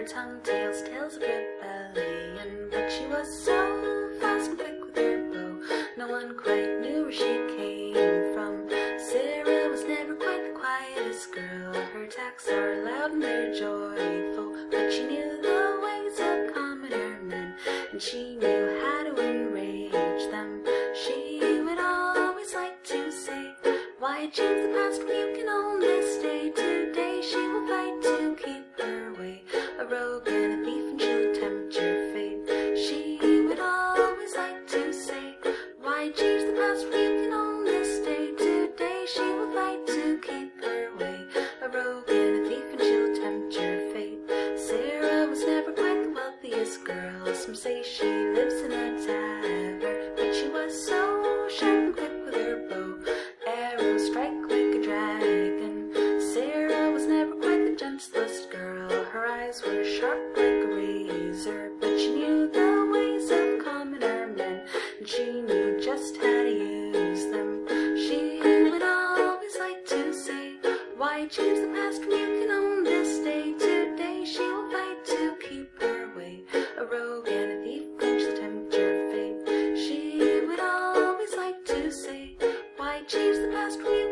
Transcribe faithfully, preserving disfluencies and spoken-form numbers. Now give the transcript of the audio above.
her tongue, tails, tails of rebellion. But she was so fast and quick with her bow, no one quite knew where she came from. Sarah was never quite the quietest girl. Her attacks are loud and they're joyful, but she knew the ways of commoner men, and she knew how to enrage them. She would always like to say, why choose the past when you can own this day? Today she will fight to keep her way, a rogue and a thief, and she'll tempt your fate. She would always like to say, why choose the past when you can own this day? Today she will fight to keep her way, a rogue and a thief, and she'll tempt your fate. Sarah was never quite the wealthiest girl. Some say she lives in a tavern, but she was so sharp and quick with her bow. Arrows strike like a dragon. Sarah was never quite the gentlest girl. Her eyes were sharp like a razor, but she knew the ways of commoner men, and she knew just how to use them. She would always like to say, why choose the past when you can own this day? Today she will fight to keep her way, a rogue and a thief, and she'll tempt your fate. She would always like to say, why change the past when you